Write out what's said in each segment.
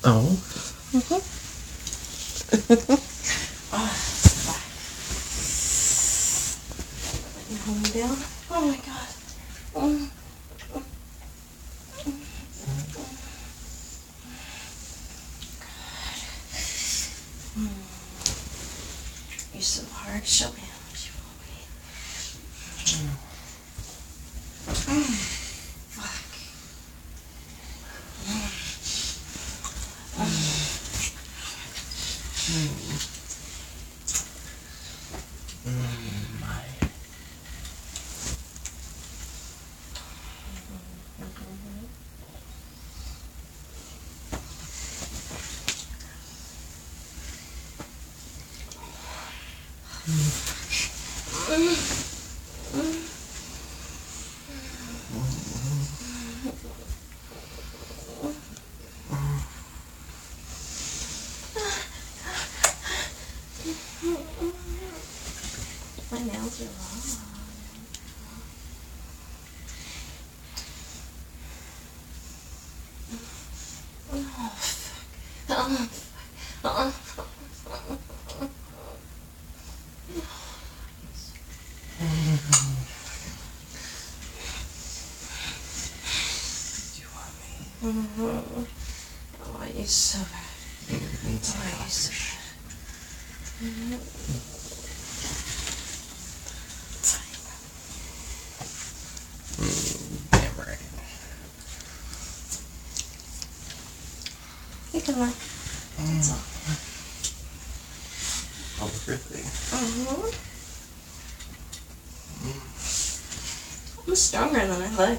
Oh. Home down. Oh my god. You're so hard. Show me how much you want me. Fuck. My nails are long. Oh, you're so bad. Oh, you're so bad. Damn right. You can lie. That's all. Oh, really? I'm stronger than I look.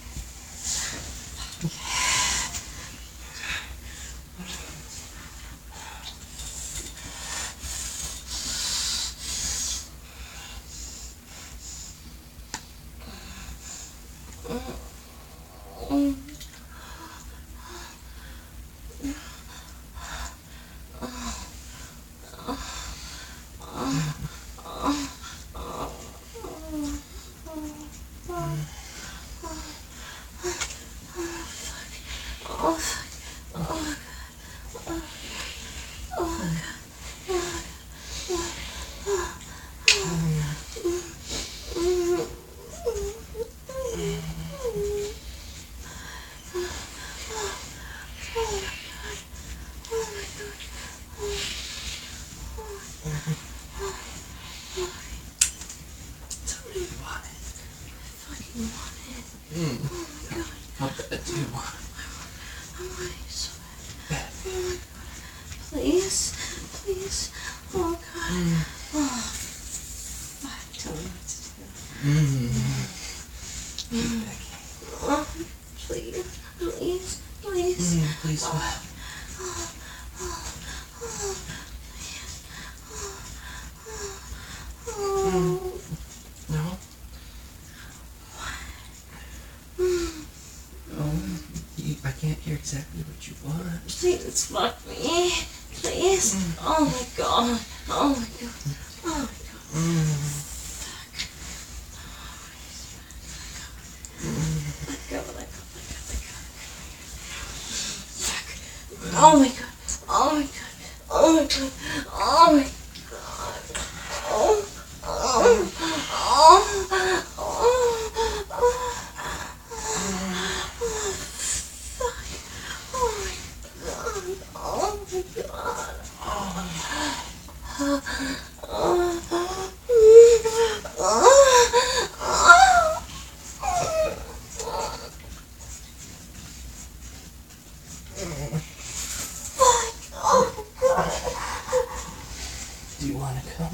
How bad do you want? Please, please. Oh God. Oh, fuck. Tell me what to do. Oh, please, please, please. Please what? No? No, I can't hear exactly what you want. Please fuck me. Please. Oh my God. Oh my God. Oh my God. Let go, let go, let go, let go. Fuck. Oh my God. Oh my God. Oh my God. Oh my God. Oh. Oh. Oh. Do you want to come?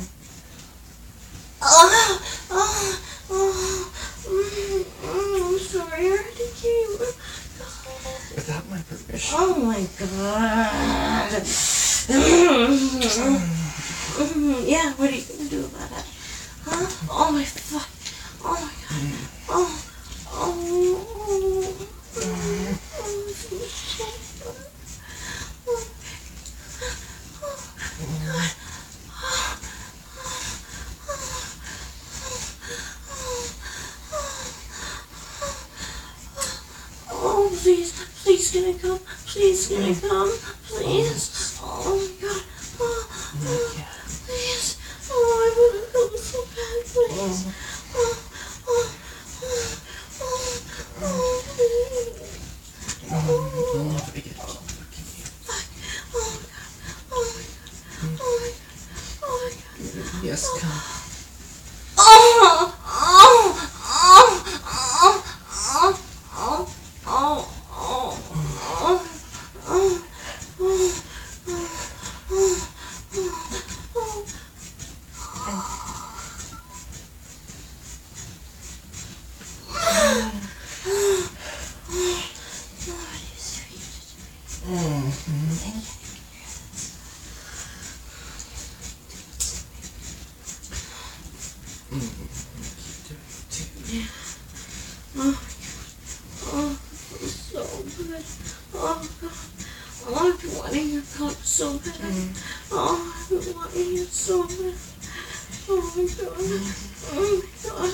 I'm sorry, I already came. Without my permission. Oh my God. Yeah, what are you gonna do about it? Huh? Oh my fuck. Oh my God. Oh. Oh. Please Please, can I come? Please, can I come? Please. Oh my God. Please. Oh, I want to come so bad. Please. I'll never get to look at you. Yes, come. So good. Oh God. Oh, I've been wanting your cup so bad. Oh, I've been wanting it so bad. Oh my God. Oh my God.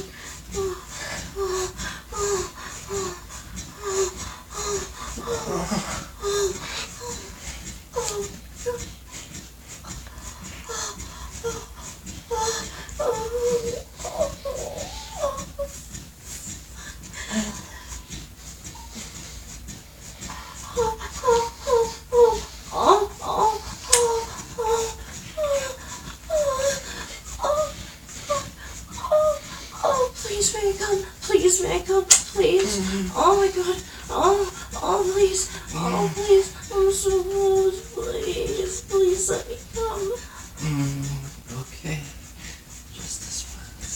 Please may I come? Please may I come? Please. Oh my God. Oh please. Oh please. I'm so close. Please let me come. Okay. Just this once.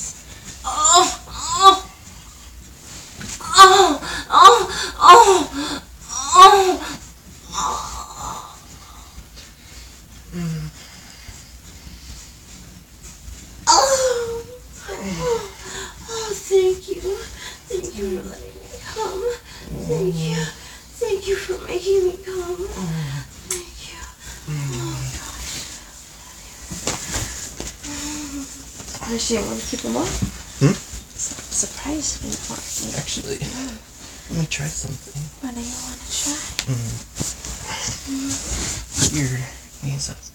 Thank you. Thank you for letting me come. Thank you. Thank you for making me come. Thank you. Actually, I want to keep them up. Surprise me. Actually, let me try something. What do you want to try? Your knees up.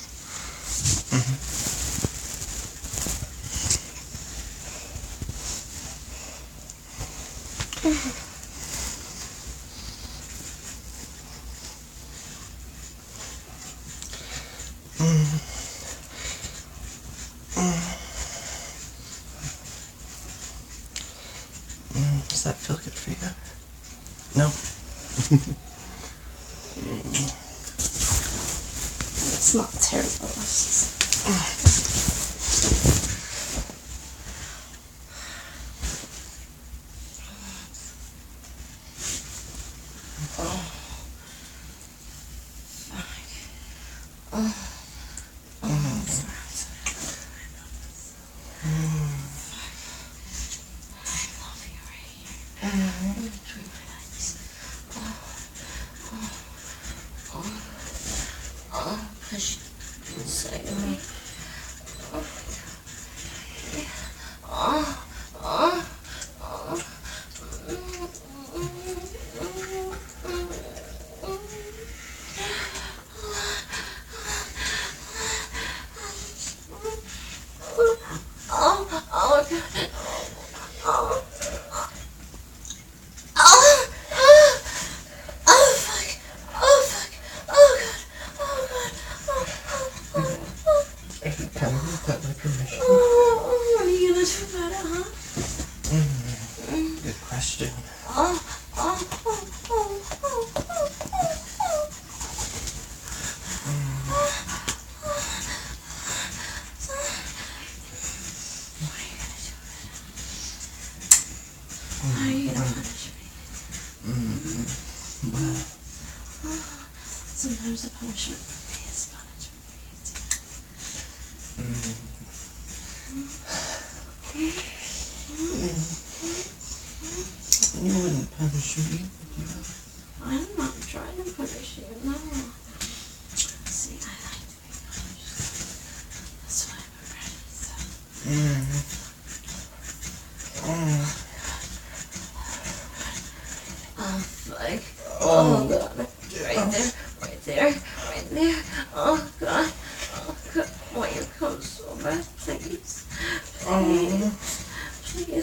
Does that feel good for you? No? It's not terrible. It's just... push inside of me. Kind of without my permission. Are you gonna do better, huh? Good question. How are you gonna punish me? Well, Sometimes the punishment for me is punishment for you too. you wouldn't punish me, would you? I'm not trying to punish you, no. See, I like to be punished. That's why I'm afraid, so. Oh, fuck. Oh, God.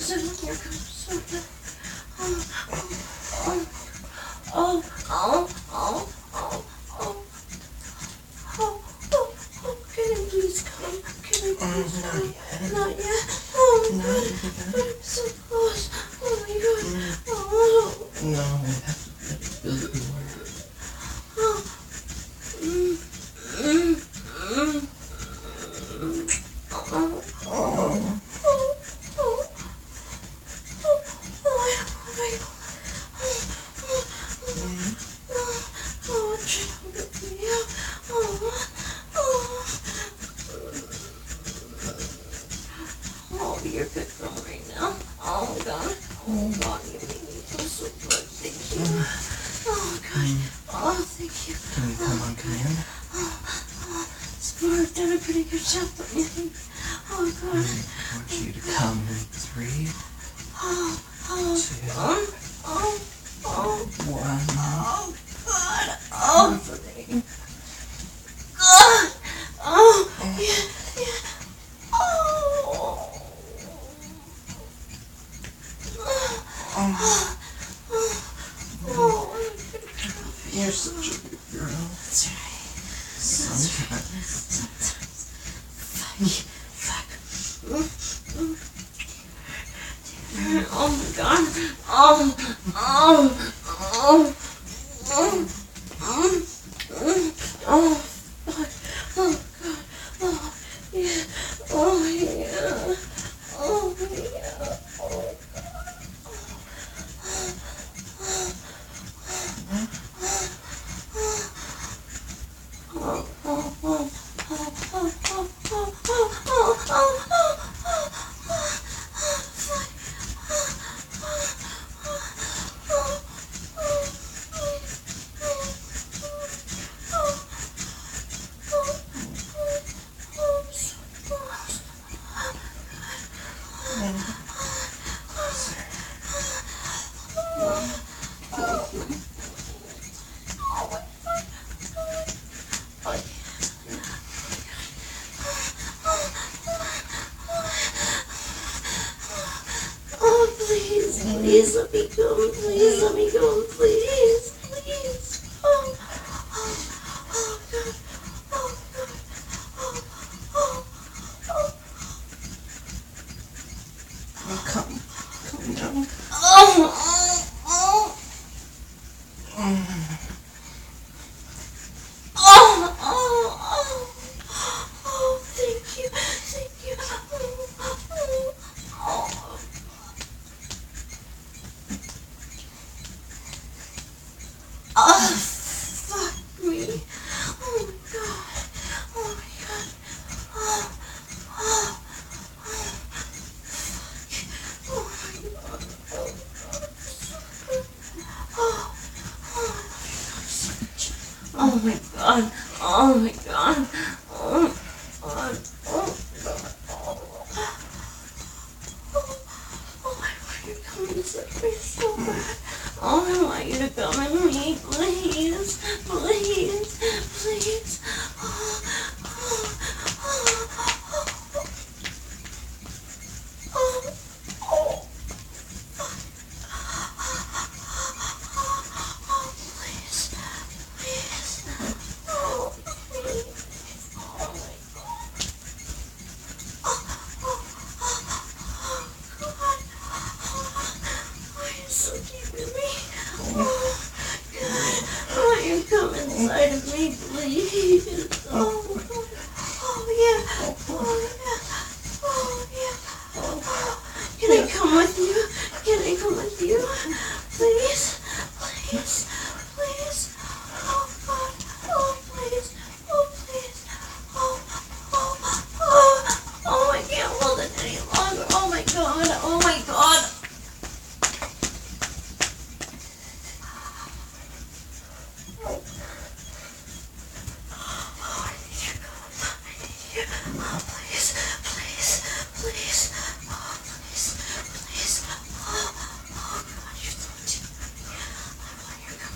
sit on your couch so bad. Oh, can I please come? Can I please come? Not yet. Oh my god. I'm so close. Oh my god. Oh. No, I have to let it build it more. Oh. You're good girl right now. Oh god. Oh god, you make me feel so good. Thank you. Oh god. Oh, thank you. Can you come on, come in? I've done a pretty good job, don't you think? Oh god. I want you to come in 3, 2, 1. Oh god. Oh god. Oh yeah. You're such a good girl. That's right. Sometimes. Fuck. Oh my god. Oh. Fuck. Oh god. Oh yeah. Oh yeah. Oh yeah. Please let me go. Please let me go. Please. Oh god. Oh god. Oh, come down. Thank you. Fuck me. Oh my god. Oh my god. Oh my god. Oh my god. Oh god. Oh god. Oh, I want you to come inside me so bad. Oh, I want you to come in me, please. Come inside of me, please. Oh yeah. Can I come with you? Please. Oh god. Oh please. Oh, I can't hold it any longer. Oh my god. Please. Oh, God, you're so deep. I want you to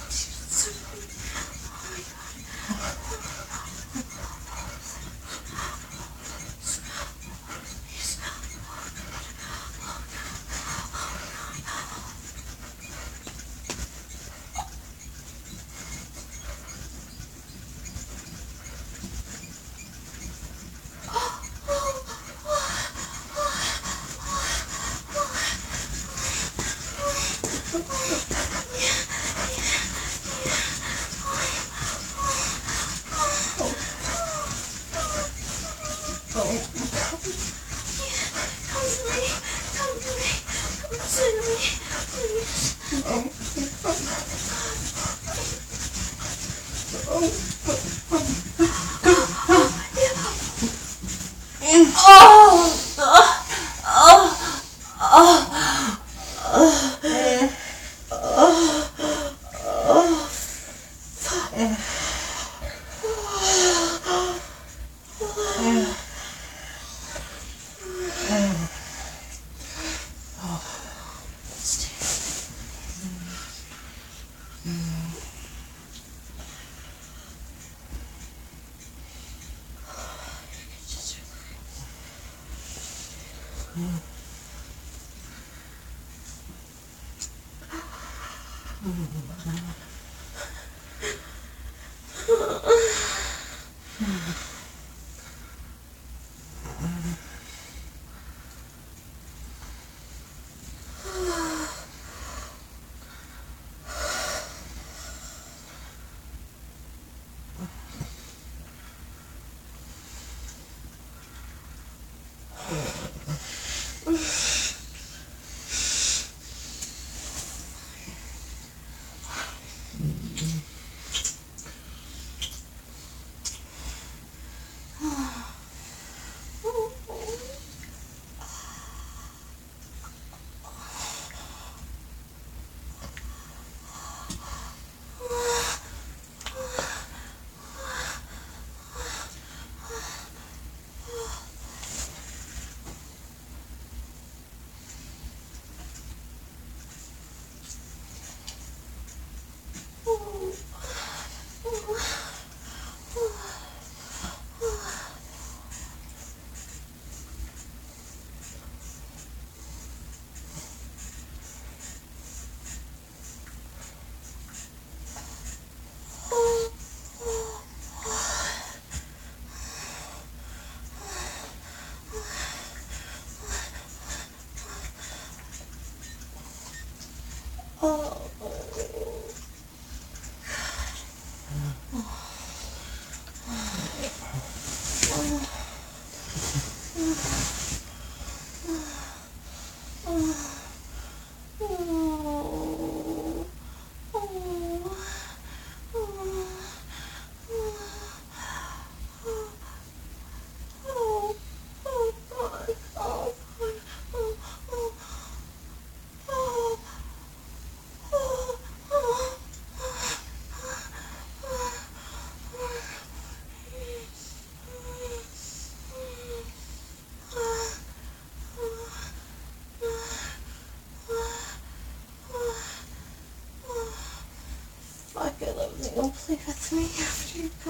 Play with me after you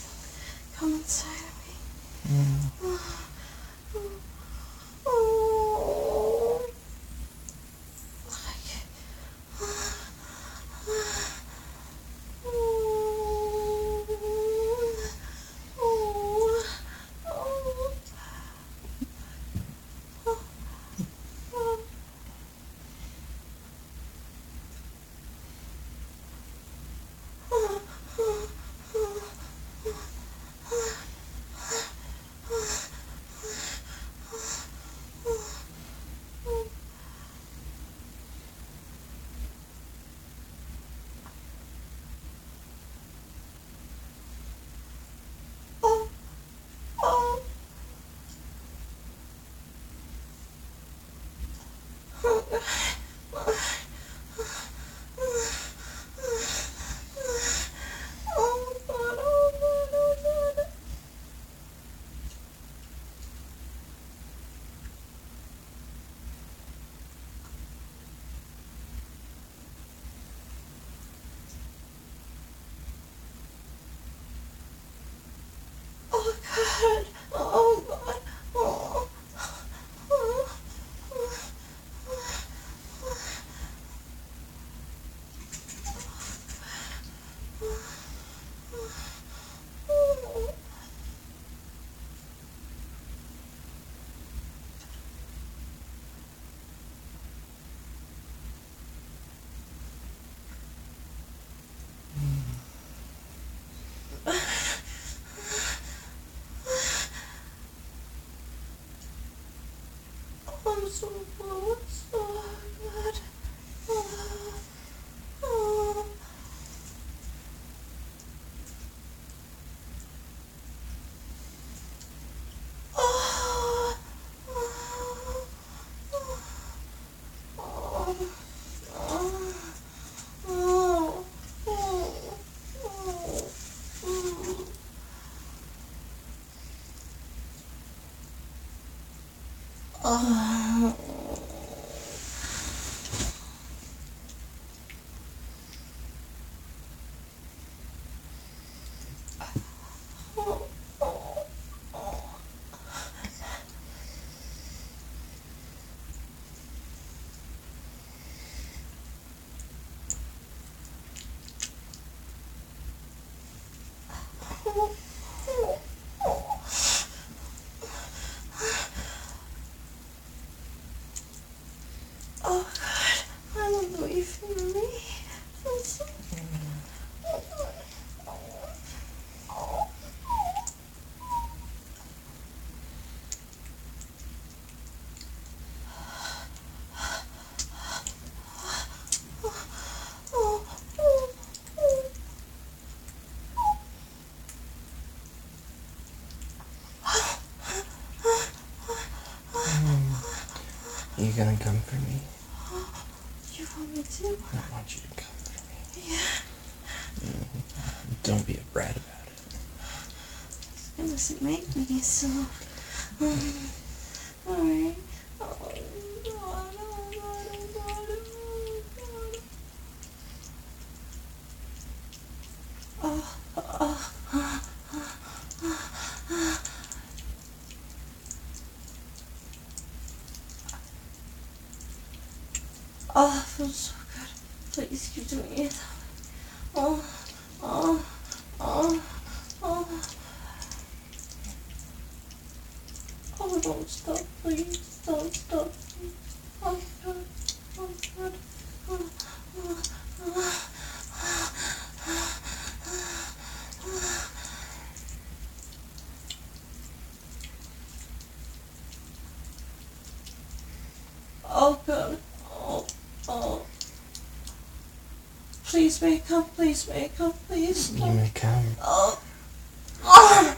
come inside of me. so close. Oh God. Oh. Oh. Oh. Oh. Oh. Oh. Oh. Oh God, I love the way you feel me. You gonna come for me? You want me to? I want you to come for me. Yeah. Don't be a brat about it. It doesn't make me so. Alright. Oh God, oh God, oh God, oh God. Oh, it feels so good. Please keep doing it. Oh, oh, oh, oh. Oh, don't stop, please. Don't stop. Oh, God. Oh, God. Oh, oh, oh. Oh, God. Oh, oh. Please make up, please make up, please. You may come. Oh. Oh.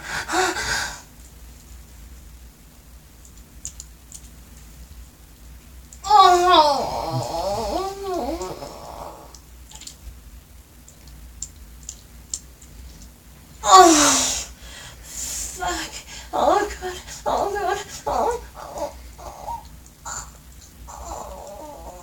Oh, fuck. Oh, God. Oh, God. Oh, oh, oh, oh.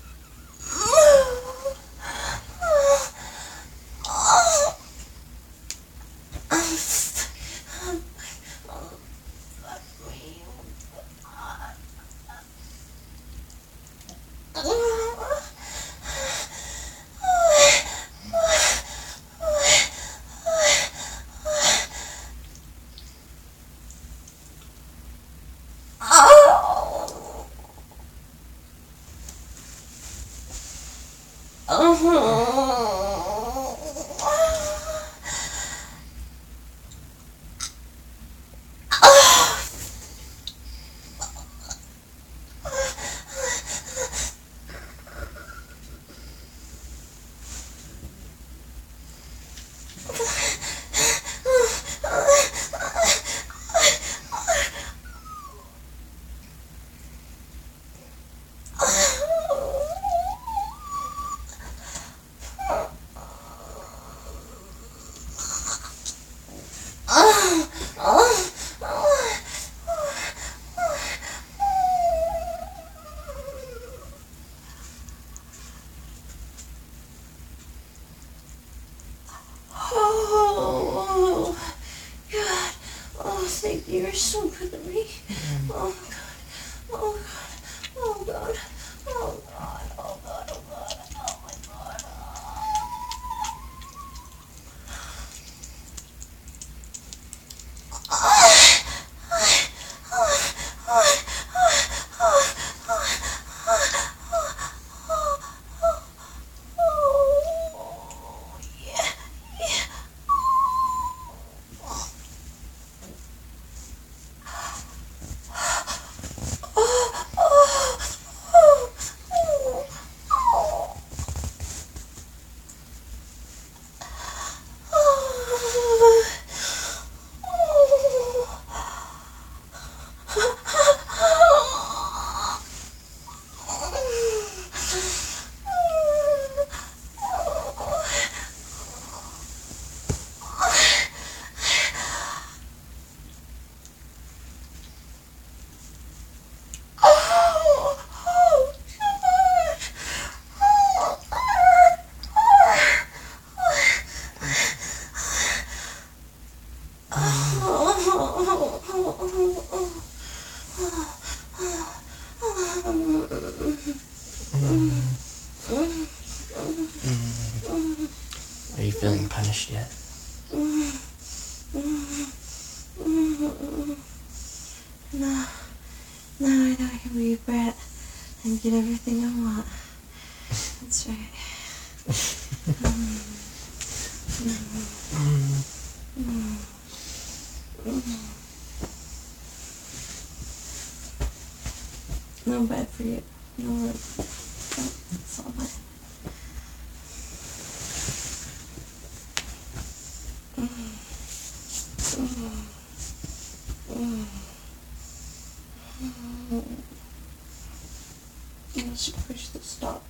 Oh, God. Oh, thank you. You're so good to me. Oh, God. Oh, God. Oh, God. Oh, God. Oh, God. Oh, God. Oh, my God. Are you feeling punished yet? No. Now I know I can be a brat and get everything I want. That's right. No bad for you. No work. It's all mine. I should push the stop